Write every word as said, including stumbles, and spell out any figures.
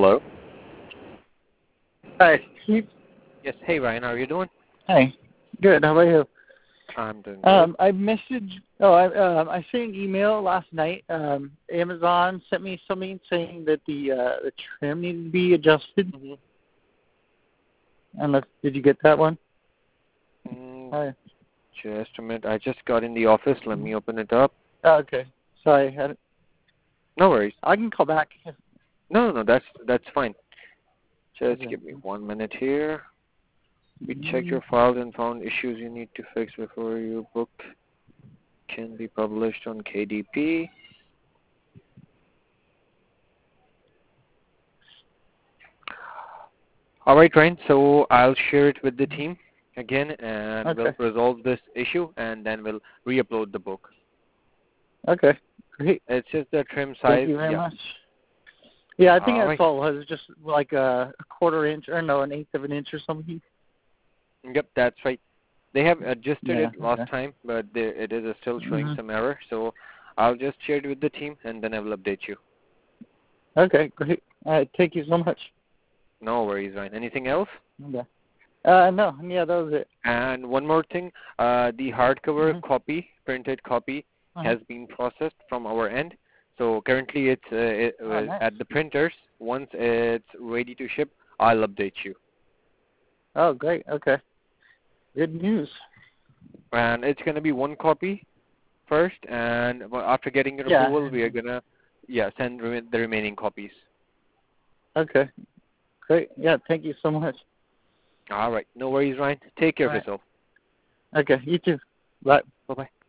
Hello. Hi, Keith. Yes. Hey, Ryan. How are you doing? Hi. Good. How about you? I'm doing good. Um, I messaged. Oh, I um, I sent an email last night. Um, Amazon sent me something saying that the uh, the trim needed to be adjusted. Mm-hmm. Unless did you get that one? Mm, Hi. just a minute. I just got in the office. Let me open it up. Oh, okay. Sorry. I, had it. No worries. I can call back. No, no, that's that's fine. Just Okay. give me one minute here. We checked Mhm. your files and found issues you need to fix before your book can be published on K D P. All right, Ryan. So I'll share it with the team again, and Okay. we'll resolve this issue, and then we'll re-upload the book. Okay. Great. It's just the trim size. Thank you very Yeah. much. Yeah, I think All that's right. all. It was just like a, a quarter inch, or no, an eighth of an inch or something. Yep, that's right. They have adjusted Yeah. it last Okay. time, but they, it is still showing hmm some error. So I'll just share it with the team, and then I will update you. Okay. Great. All right. Thank you so much. No worries, Ryan. Anything else? Okay. Uh, no. Yeah, that was it. And one more thing, uh, the hardcover Mm-hmm. copy, printed copy, Uh-huh. has been processed from our end. So currently it's uh, it, Oh, uh, nice. at the printers. Once it's ready to ship, I'll update you. Oh, great. Okay. Good news. And it's going to be one copy first, and well, after getting your Yeah. approval, we are going to yeah, send re- the remaining copies. Okay. Great. Yeah. Thank you so much. All right. No worries, Ryan. Take care All of right. yourself. Okay. You too. Bye. Bye-bye.